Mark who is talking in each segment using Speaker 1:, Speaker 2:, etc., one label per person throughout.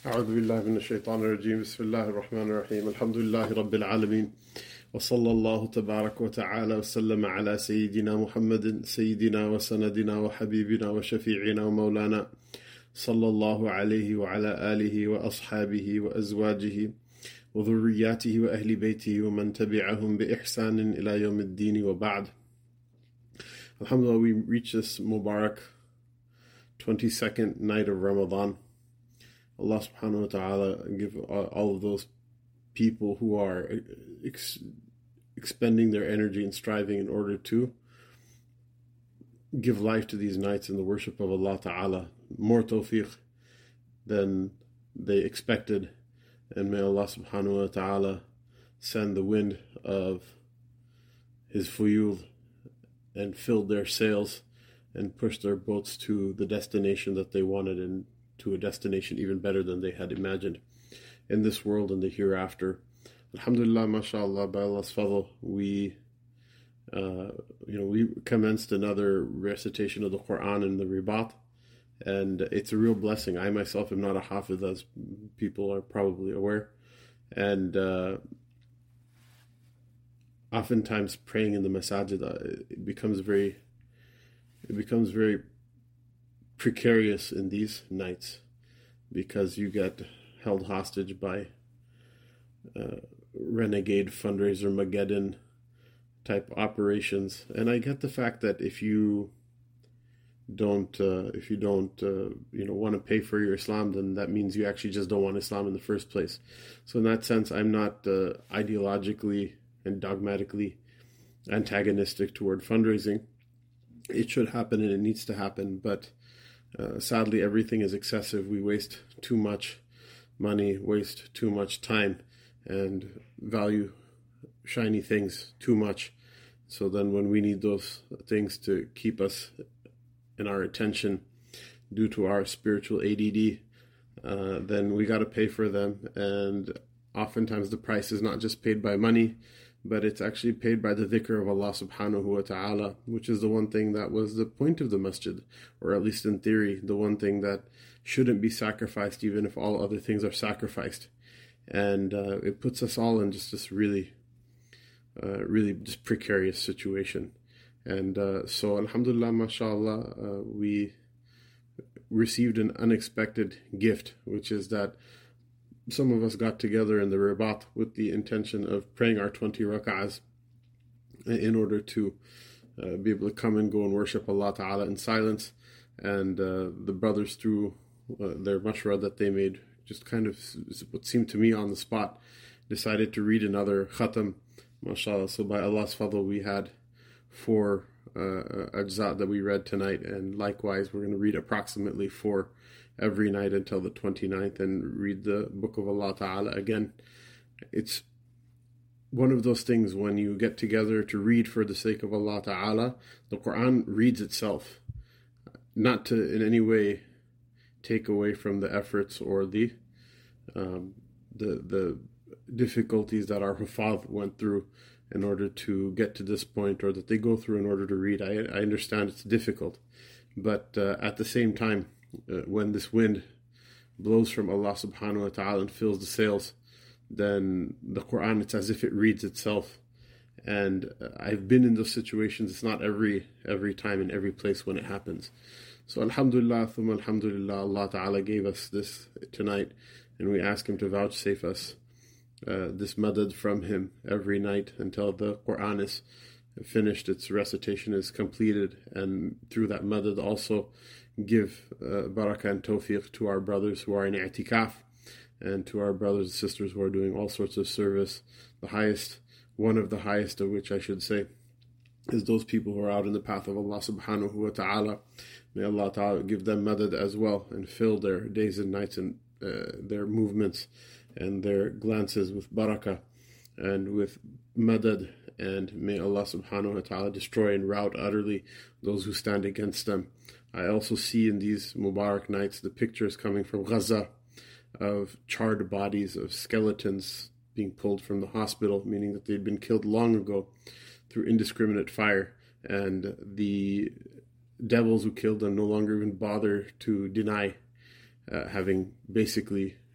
Speaker 1: أعوذ بالله من الشيطان الرجيم بسم الله الرحمن الرحيم الحمد لله رب العالمين وصلى الله تبارك وتعالى وسلم على سيدنا محمد سيدنا وسندنا وحبيبنا وشفيعنا ومولانا صلى الله عليه وعلى آله وأصحابه وأزواجه وذرياته وأهل بيته ومن تبعهم بإحسان إلى يوم الدين وبعد. Alhamdulillah, we reach this Mubarak 22nd night of Ramadan. Allah subhanahu wa ta'ala give all of those people who are expending their energy and striving in order to give life to these nights in the worship of Allah ta'ala more tawfiq than they expected, and may Allah subhanahu wa ta'ala send the wind of His fuyul and fill their sails and push their boats to the destination that they wanted, and to a destination even better than they had imagined in this world and the hereafter. Alhamdulillah, mashallah, by Allah's fadl, we commenced another recitation of the Quran in the Ribat, and it's a real blessing. I myself am not a hafiz, as people are probably aware, and oftentimes praying in the masajid it becomes very precarious in these nights, because you get held hostage by renegade fundraiser Mageddon type operations. And I get the fact that if you don't want to pay for your Islam, then that means you actually just don't want Islam in the first place. So in that sense, I'm not ideologically and dogmatically antagonistic toward fundraising. It should happen and it needs to happen, but sadly everything is excessive. We waste too much money, waste too much time, and value shiny things too much. So then when we need those things to keep us in our attention due to our spiritual ADD, then we got to pay for them. And oftentimes the price is not just paid by money, but it's actually paid by the dhikr of Allah subhanahu wa ta'ala, which is the one thing that was the point of the masjid, or at least in theory, the one thing that shouldn't be sacrificed even if all other things are sacrificed. And it puts us all in just this really just precarious situation. And so alhamdulillah, mashallah, we received an unexpected gift, which is that some of us got together in the Ribat with the intention of praying our 20 rak'ahs in order to be able to come and go and worship Allah Ta'ala in silence. And the brothers, through their mashwara that they made, just kind of what seemed to me on the spot, decided to read another khatam, mashallah. So by Allah's fadl, we had 4 ajza that we read tonight, and likewise we're going to read approximately 4 every night until the 29th and read the book of Allah Ta'ala again. It's one of those things when you get together to read for the sake of Allah Ta'ala, the Quran reads itself, not to in any way take away from the efforts or the difficulties that our Hufadh went through in order to get to this point, or that they go through in order to read. I understand it's difficult, but at the same time, when this wind blows from Allah subhanahu wa ta'ala and fills the sails, then the Quran, it's as if it reads itself. And I've been in those situations. It's not every time in every place when it happens. So alhamdulillah, thumma alhamdulillah, Allah ta'ala gave us this tonight, and we ask Him to vouchsafe us this madad from Him every night until the Quran is finished, its recitation is completed, and through that madad also give barakah and tawfiq to our brothers who are in i'tikaf, and to our brothers and sisters who are doing all sorts of service. One of the highest of which I should say is those people who are out in the path of Allah subhanahu wa ta'ala. May Allah ta'ala give them madad as well, and fill their days and nights and their movements and their glances with barakah and with madad, and may Allah subhanahu wa ta'ala destroy and rout utterly those who stand against them. I also see in these Mubarak nights the pictures coming from Gaza of charred bodies of skeletons being pulled from the hospital, meaning that they'd been killed long ago through indiscriminate fire, and the devils who killed them no longer even bother to deny having basically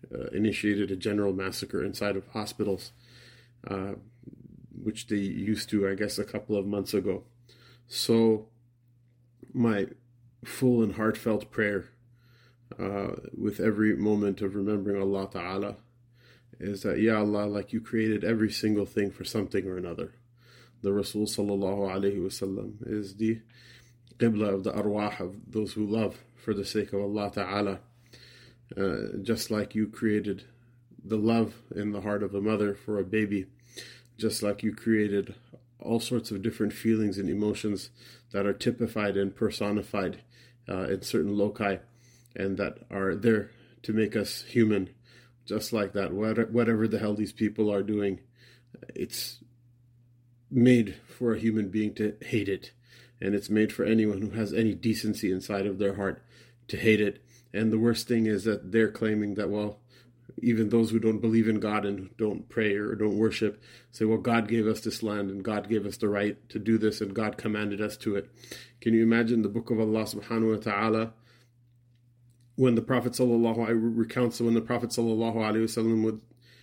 Speaker 1: initiated a general massacre inside of hospitals, which they used to, I guess, a couple of months ago. So my full and heartfelt prayer with every moment of remembering Allah Ta'ala is that, Ya Allah, like you created every single thing for something or another. The Rasul Sallallahu Alaihi Wasallam is the qibla of the arwah of those who love for the sake of Allah Ta'ala. Just like you created the love in the heart of a mother for a baby, just like you created all sorts of different feelings and emotions that are typified and personified in certain loci and that are there to make us human. Just like that, whatever the hell these people are doing, it's made for a human being to hate it. And it's made for anyone who has any decency inside of their heart to hate it. And the worst thing is that they're claiming that, well, even those who don't believe in God and don't pray or don't worship say, well, God gave us this land and God gave us the right to do this and God commanded us to it. Can you imagine the book of Allah subhanahu wa ta'ala when the Prophet recounts when the Prophet sallallahu alaihi wasallam would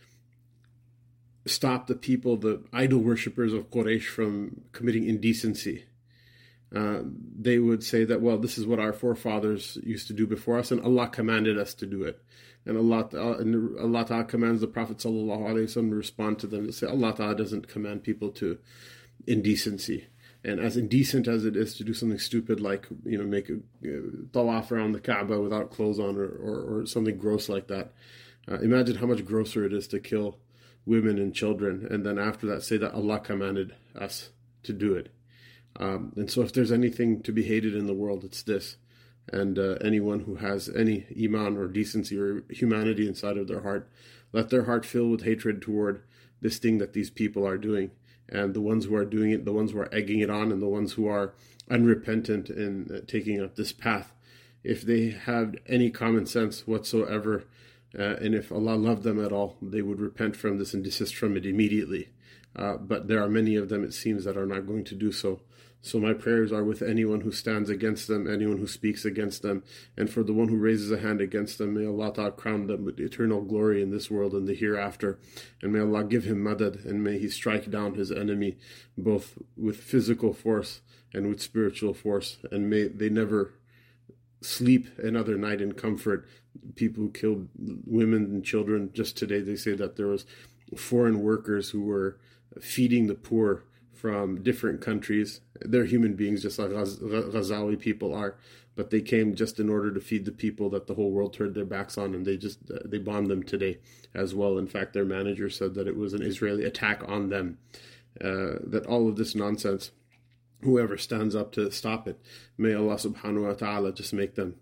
Speaker 1: stop the people, the idol worshippers of Quraysh, from committing indecency? They would say that, well, this is what our forefathers used to do before us, and Allah commanded us to do it. And Allah Ta'ala commands the Prophet sallallahu alaihi wasallam to respond to them and say, Allah Ta'ala doesn't command people to indecency. And as indecent as it is to do something stupid like, make a tawaf around the Kaaba without clothes on or something gross like that, imagine how much grosser it is to kill women and children and then after that say that Allah commanded us to do it. And so if there's anything to be hated in the world, it's this. And anyone who has any iman or decency or humanity inside of their heart, let their heart fill with hatred toward this thing that these people are doing. And the ones who are doing it, the ones who are egging it on, and the ones who are unrepentant in taking up this path, if they have any common sense whatsoever, and if Allah loved them at all, they would repent from this and desist from it immediately. But there are many of them, it seems, that are not going to do so. So my prayers are with anyone who stands against them, anyone who speaks against them, and for the one who raises a hand against them, may Allah Ta'ala crown them with eternal glory in this world and the hereafter, and may Allah give him madad, and may he strike down his enemy, both with physical force and with spiritual force, and may they never sleep another night in comfort. People who killed women and children, just today they say that there was foreign workers who were feeding the poor from different countries. They're human beings just like Ghazawi people are, but they came just in order to feed the people that the whole world turned their backs on, and they bombed them today as well. In fact, their manager said that it was an Israeli attack on them. That all of this nonsense, whoever stands up to stop it, may Allah subhanahu wa ta'ala just make them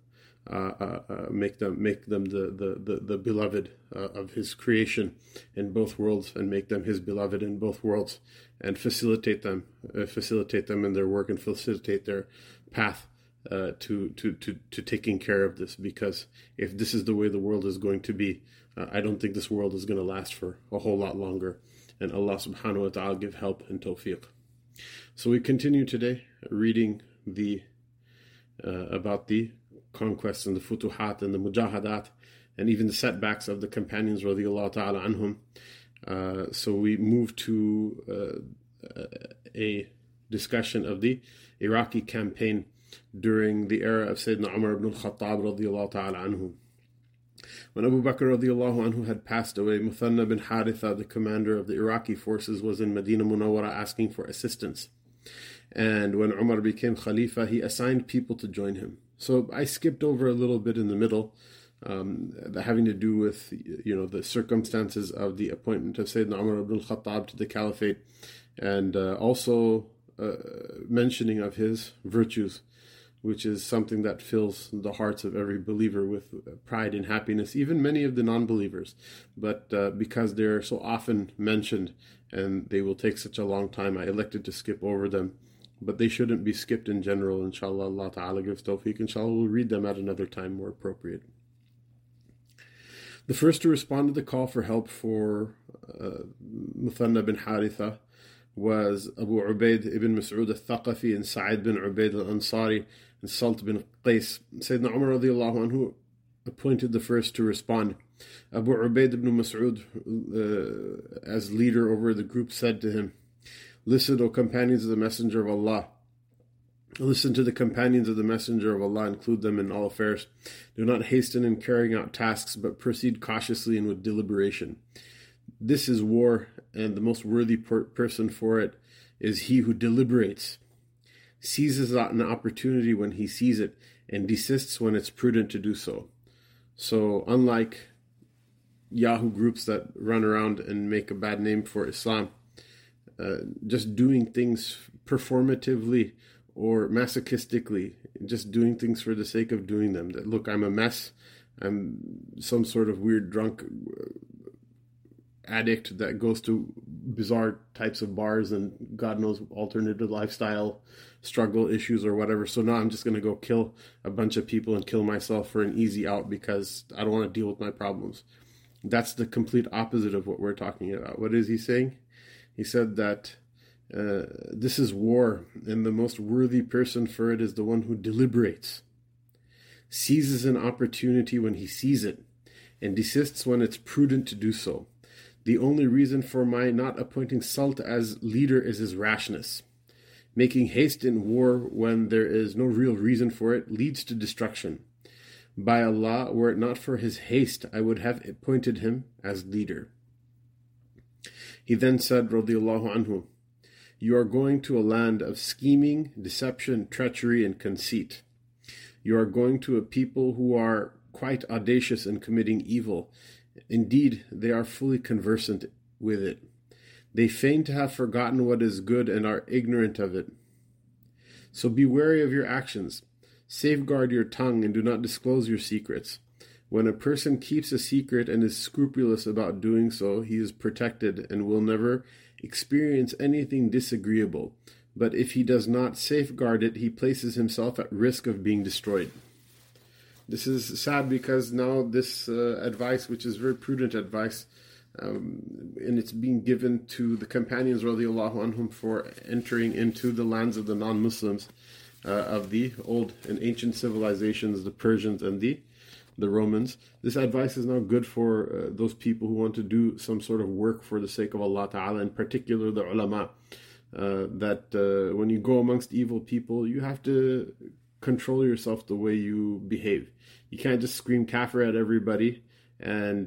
Speaker 1: the beloved of his creation in both worlds, and make them his beloved in both worlds, and facilitate them in their work, and facilitate their path to taking care of this. Because if this is the way the world is going to be, I don't think this world is going to last for a whole lot longer. And Allah subhanahu wa ta'ala give help and tawfiq. So we continue today reading about the conquests and the futuhat and the mujahadat and even the setbacks of the companions radiyallahu ta'ala anhum. So we move to a discussion of the Iraqi campaign during the era of Sayyidina Umar ibn al-Khattab radiyallahu ta'ala anhu. When Abu Bakr radiyallahu anhu had passed away, Muthanna bin Haritha, the commander of the Iraqi forces, was in Medina Munawwara asking for assistance. And when Umar became Khalifa, he assigned people to join him. So I skipped over a little bit in the middle, having to do with the circumstances of the appointment of Sayyidina Umar ibn al-Khattab to the caliphate, and also mentioning of his virtues, which is something that fills the hearts of every believer with pride and happiness, even many of the non-believers. But because they're so often mentioned and they will take such a long time, I elected to skip over them. But they shouldn't be skipped in general, inshallah. Allah Ta'ala gives tawfiq. Inshallah, we'll read them at another time more appropriate. The first to respond to the call for help for Muthanna bin Haritha was Abu Ubaid ibn Mas'ud al-Thaqafi and Sa'id bin Ubaid al-Ansari and Salt bin Qais. Sayyidina Umar radiallahu anhu appointed the first to respond. Abu Ubaid ibn Mas'ud, as leader over the group, said to him, "Listen, O companions of the Messenger of Allah. Listen to the companions of the Messenger of Allah, include them in all affairs. Do not hasten in carrying out tasks, but proceed cautiously and with deliberation. This is war, and the most worthy person for it is he who deliberates, seizes an opportunity when he sees it, and desists when it's prudent to do so." So unlike Yahoo groups that run around and make a bad name for Islam, just doing things performatively or masochistically, just doing things for the sake of doing them. That, look, I'm a mess, I'm some sort of weird drunk addict that goes to bizarre types of bars and God knows alternative lifestyle struggle issues or whatever. So now I'm just going to go kill a bunch of people and kill myself for an easy out because I don't want to deal with my problems. That's the complete opposite of what we're talking about. What is he saying? He said that this is war, and the most worthy person for it is the one who deliberates, seizes an opportunity when he sees it, and desists when it's prudent to do so. The only reason for my not appointing Salt as leader is his rashness. Making haste in war when there is no real reason for it leads to destruction. By Allah, were it not for his haste, I would have appointed him as leader. He then said, radiyallahu anhu, "You are going to a land of scheming, deception, treachery, and conceit. You are going to a people who are quite audacious in committing evil. Indeed, they are fully conversant with it. They feign to have forgotten what is good and are ignorant of it. So be wary of your actions. Safeguard your tongue and do not disclose your secrets. When a person keeps a secret and is scrupulous about doing so, he is protected and will never experience anything disagreeable. But if he does not safeguard it, he places himself at risk of being destroyed." This is sad because now this advice, which is very prudent advice, and it's being given to the companions radiallahu anhum for entering into the lands of the non-Muslims, of the old and ancient civilizations, the Persians and the Romans. This advice is now good for those people who want to do some sort of work for the sake of Allah Ta'ala, in particular the ulama, that when you go amongst evil people, you have to control yourself the way you behave. You can't just scream kafir at everybody and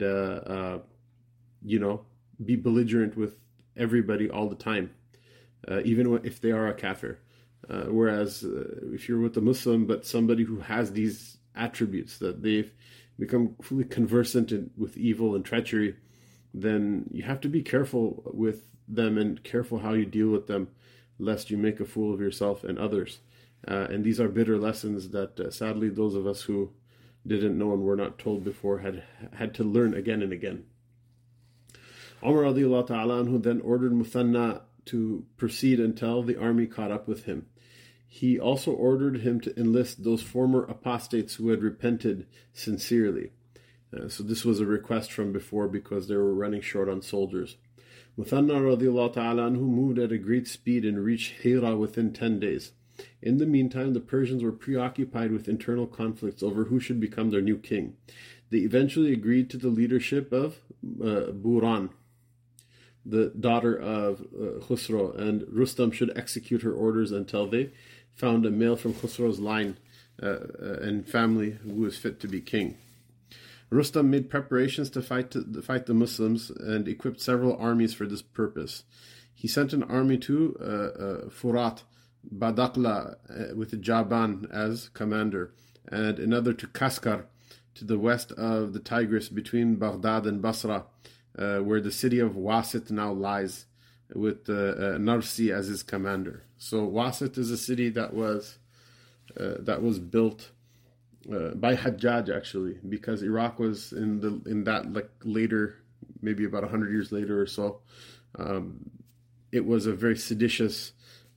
Speaker 1: be belligerent with everybody all the time, even if they are a kafir. Whereas if you're with a Muslim, but somebody who has these attributes, that they've become fully conversant with evil and treachery, then you have to be careful with them and careful how you deal with them, lest you make a fool of yourself and others. And these are bitter lessons that sadly those of us who didn't know and were not told before had to learn again and again. Umar radiallahu ta'ala anhu then ordered Muthanna to proceed until the army caught up with him. He also ordered him to enlist those former apostates who had repented sincerely. So this was a request from before because they were running short on soldiers. Muthanna radiallahu ta'ala anhu moved at a great speed and reached Hira within 10 days. In the meantime, the Persians were preoccupied with internal conflicts over who should become their new king. They eventually agreed to the leadership of Buran, the daughter of Khusro, and Rustam should execute her orders until they found a male from Khusro's line and family who was fit to be king. Rustam made preparations to fight the Muslims and equipped several armies for this purpose. He sent an army to Furat, Badakla, with Jaban as commander, and another to Kaskar, to the west of the Tigris between Baghdad and Basra, where the city of Wasit now lies, with Narsi as his commander. So Wasit is a city that was built by Hajjaj, actually, because Iraq was in that like later, maybe about 100 years later or so. It was a very seditious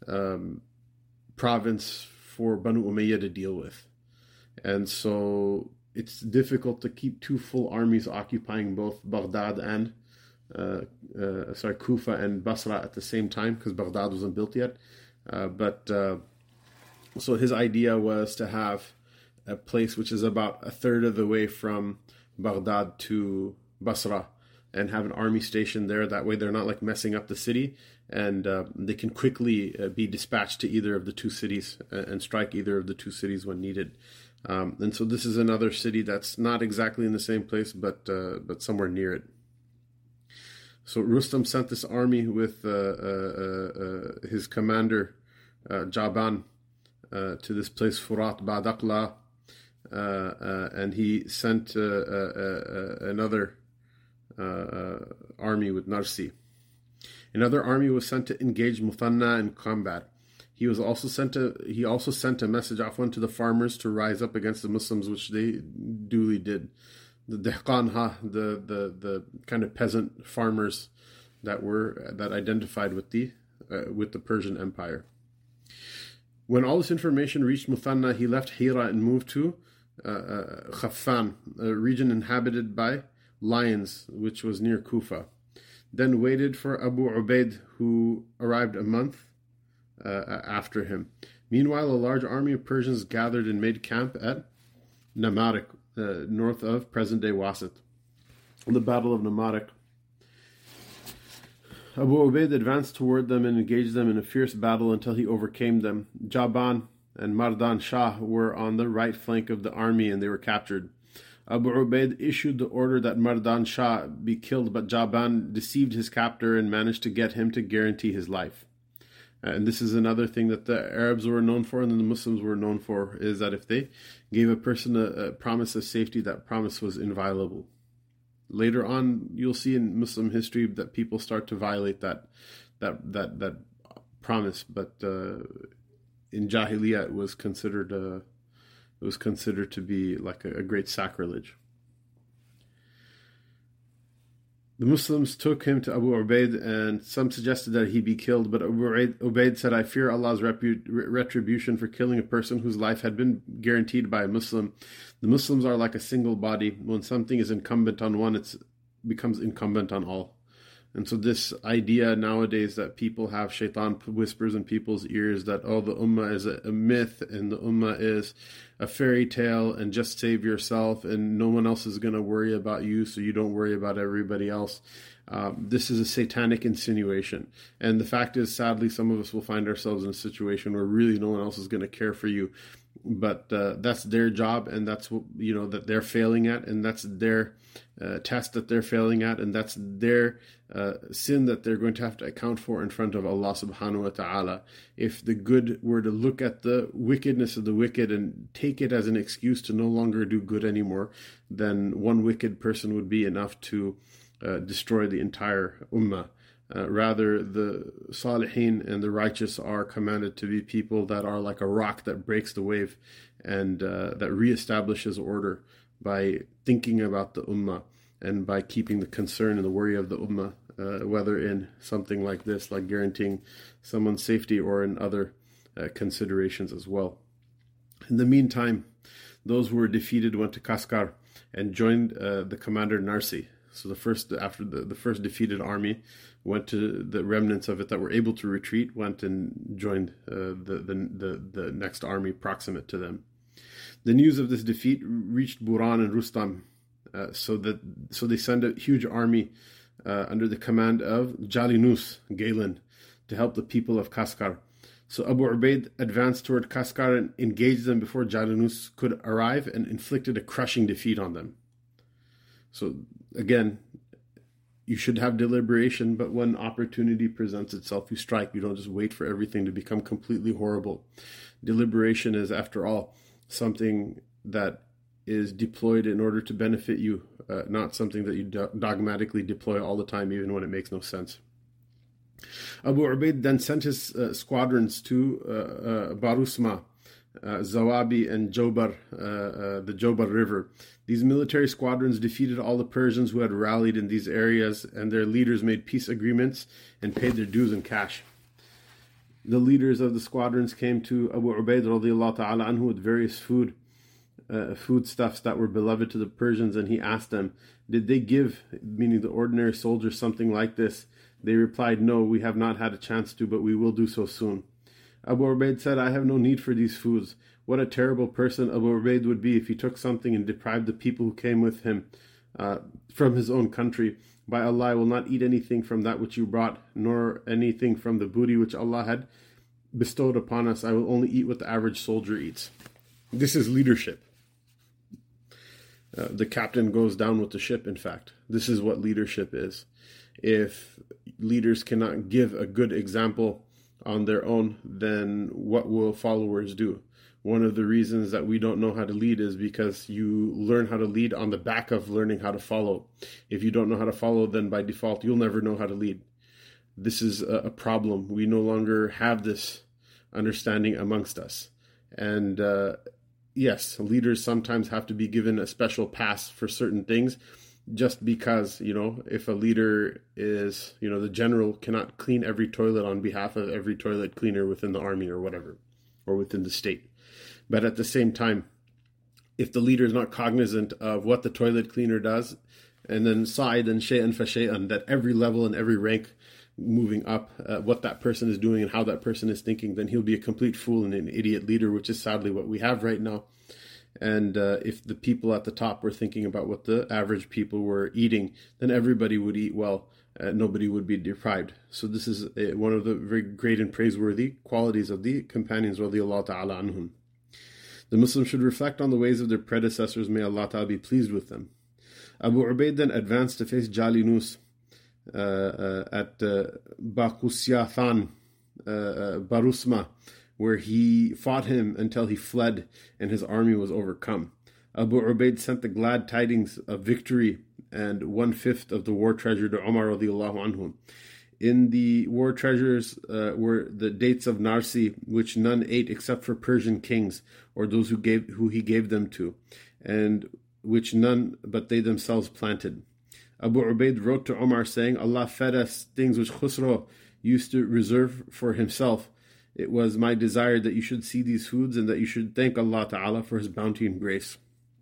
Speaker 1: province for Banu Umayyah to deal with, and so it's difficult to keep two full armies occupying both Baghdad and Kufa and Basra at the same time, because Baghdad wasn't built yet. So his idea was to have a place which is about a third of the way from Baghdad to Basra, and have an army stationed there. That way they're not like messing up the city, and they can quickly be dispatched to either of the two cities and strike either of the two cities when needed. And so this is another city that's not exactly in the same place, but somewhere near it. So Rustam sent this army with his commander Jaban to this place Furat Badaqla, and he sent another army with Narsi. Another army was sent to engage Muthanna in combat. He also sent a message to the farmers to rise up against the Muslims, which they duly did. The Dehqanha, the kind of peasant farmers that identified with the Persian Empire. When all this information reached Muthanna, he left Hira and moved to Khaffan, a region inhabited by lions, which was near Kufa. Then waited for Abu Ubaid, who arrived a month after him. Meanwhile, a large army of Persians gathered and made camp at Namarik, north of present-day Wasit. The Battle of Namarik. Abu Ubaid advanced toward them and engaged them in a fierce battle until he overcame them. Jaban and Mardan Shah were on the right flank of the army, and they were captured. Abu Ubaid issued the order that Mardan Shah be killed, but Jaban deceived his captor and managed to get him to guarantee his life. And this is another thing that the Arabs were known for and the Muslims were known for, is that if they gave a person a promise of safety, that promise was inviolable. Later on, you'll see in Muslim history that people start to violate that promise, but in Jahiliyyah it was considered to be like a great sacrilege. The Muslims took him to Abu Ubaid, and some suggested that he be killed, but Abu Ubaid said, "I fear Allah's retribution for killing a person whose life had been guaranteed by a Muslim. The Muslims are like a single body. When something is incumbent on one, it becomes incumbent on all." And so this idea nowadays that people have, shaitan whispers in people's ears that, oh, the ummah is a myth and the ummah is a fairy tale and just save yourself and no one else is going to worry about you, so you don't worry about everybody else. This is a satanic insinuation. And the fact is, sadly, some of us will find ourselves in a situation where really no one else is going to care for you. But that's their job, and that's what, that they're failing at, and that's their test that they're failing at, and that's their sin that they're going to have to account for in front of Allah subhanahu wa ta'ala. If the good were to look at the wickedness of the wicked and take it as an excuse to no longer do good anymore, then one wicked person would be enough to destroy the entire ummah. Rather, the salihin and the righteous are commanded to be people that are like a rock that breaks the wave and that reestablishes order by thinking about the ummah and by keeping the concern and the worry of the ummah, whether in something like this, like guaranteeing someone's safety, or in other considerations as well. In the meantime, those who were defeated went to Kaskar and joined the commander Narsi. So after the first defeated army went to the remnants of it that were able to retreat, went and joined the next army proximate to them. The news of this defeat reached Buran and Rustam, so they send a huge army under the command of Jalinus Galen to help the people of Kaskar. So Abu Ubaid advanced toward Kaskar and engaged them before Jalinus could arrive and inflicted a crushing defeat on them. So again, you should have deliberation, but when opportunity presents itself, you strike. You don't just wait for everything to become completely horrible. Deliberation is, after all, something that is deployed in order to benefit you, not something that you dogmatically deploy all the time, even when it makes no sense. Abu Ubaid then sent his squadrons to Barusma, Zawabi, and Jobar, the Jobar River. These military squadrons defeated all the Persians who had rallied in these areas, and their leaders made peace agreements and paid their dues in cash. The leaders of the squadrons came to Abu Ubaid radiallahu ta'ala anhu with various foodstuffs that were beloved to the Persians, and he asked them, did they give, meaning the ordinary soldiers, something like this? They replied, no, we have not had a chance to, but we will do so soon. Abu Ubaid said, I have no need for these foods. what a terrible person Abu Ubaid would be if he took something and deprived the people who came with him from his own country. By Allah, I will not eat anything from that which you brought, nor anything from the booty which Allah had bestowed upon us. I will only eat what the average soldier eats. This is leadership. The captain goes down with the ship, in fact. This is what leadership is. If leaders cannot give a good example on their own, then what will followers do? One of the reasons that we don't know how to lead is because you learn how to lead on the back of learning how to follow. If you don't know how to follow, then by default, you'll never know how to lead. This is a problem. We no longer have this understanding amongst us. And yes, leaders sometimes have to be given a special pass for certain things, just because, if a leader is, the general cannot clean every toilet on behalf of every toilet cleaner within the army or whatever, or within the state. But at the same time, if the leader is not cognizant of what the toilet cleaner does, and then side and shay'an fa shay'an, that every level and every rank moving up, what that person is doing and how that person is thinking, then he'll be a complete fool and an idiot leader, which is sadly what we have right now. And if the people at the top were thinking about what the average people were eating, then everybody would eat well. Nobody would be deprived. So this is one of the very great and praiseworthy qualities of the companions, radiyallahu ta'ala anhum. The Muslims should reflect on the ways of their predecessors. May Allah Ta'ala be pleased with them. Abu Ubaid then advanced to face Jalinus at Baqusyathan, Barusma, where he fought him until he fled and his army was overcome. Abu Ubaid sent the glad tidings of victory and 1/5 of the war treasure to Umar radiallahu anhu. In the war treasures were the dates of Narsi, which none ate except for Persian kings, or those who he gave them to, and which none but they themselves planted. Abu Ubaid wrote to Umar saying, Allah fed us things which Khusro used to reserve for himself. It was my desire that you should see these foods and that you should thank Allah Ta'ala for his bounty and grace.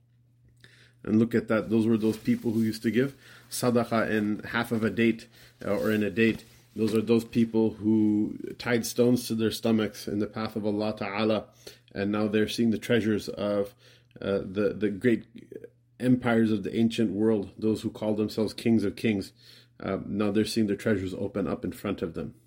Speaker 1: And look at that. Those were those people who used to give sadaqah in half of a date or in a date. Those are those people who tied stones to their stomachs in the path of Allah Ta'ala. And now they're seeing the treasures of the great empires of the ancient world, those who call themselves kings of kings. Now they're seeing the treasures open up in front of them.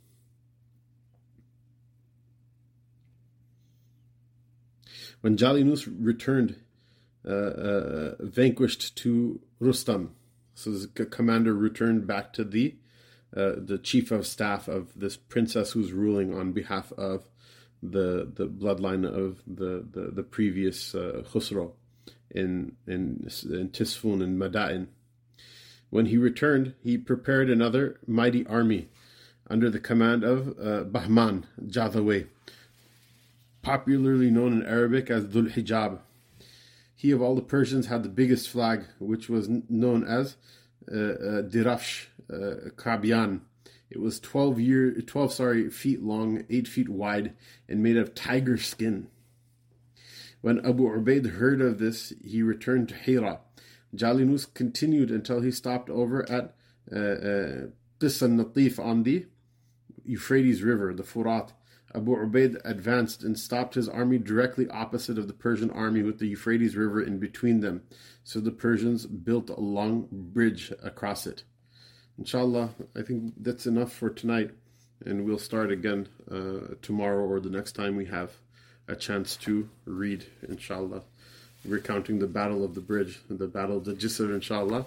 Speaker 1: When Jalinus returned, vanquished to Rustam, so the commander returned back to the chief of staff of this princess who's ruling on behalf of the bloodline of the previous Khusro in Tisfun and Madain. When he returned, he prepared another mighty army under the command of Bahman Jadhawi, popularly known in Arabic as Dhul Hijab. He of all the Persians had the biggest flag, which was known as Dirafsh Kabian. It was 12 feet long, 8 feet wide, and made of tiger skin. When Abu Ubaid heard of this, he returned to Hira. Jalinus continued until he stopped over at Qis al-Natif on the Euphrates River, the Furat. Abu Ubaid advanced and stopped his army directly opposite of the Persian army with the Euphrates River in between them. So the Persians built a long bridge across it. Inshallah, I think that's enough for tonight. And we'll start again tomorrow or the next time we have a chance to read, inshallah. Recounting the Battle of the Bridge, the Battle of the Jisr, inshallah.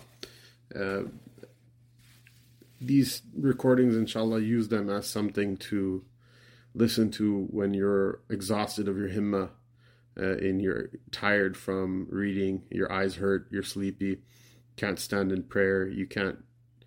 Speaker 1: These recordings, inshallah, use them as something to listen to when you're exhausted of your himmah and you're tired from reading, your eyes hurt, you're sleepy, can't stand in prayer, you can't,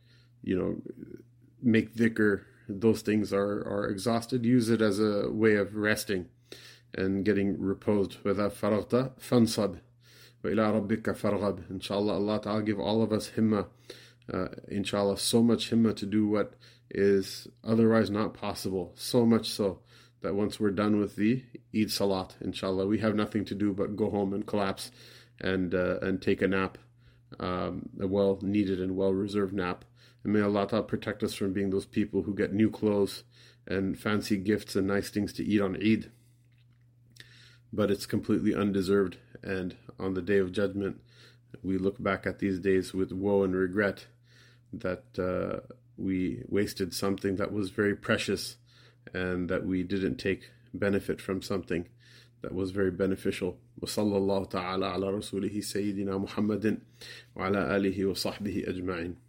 Speaker 1: make dhikr. Those things are exhausted. Use it as a way of resting and getting reposed. وَإِذَا فَرَغْتَ فَانْصَبْ وَإِلَىٰ رَبِّكَ فَارْغَب. Inshallah, Allah Ta'ala give all of us himmah, inshallah, so much himmah to do what is otherwise not possible. So much so that once we're done with the Eid Salat, inshallah, we have nothing to do but go home and collapse and take a nap, a well-needed and well-reserved nap. And may Allah Ta'ala protect us from being those people who get new clothes and fancy gifts and nice things to eat on Eid. but it's completely undeserved. And on the Day of Judgment, we look back at these days with woe and regret that we wasted something that was very precious, and that we didn't take benefit from something that was very beneficial. وصلى الله تعالى على رسوله سيدنا محمد وعلى آله وصحبه أجمعين.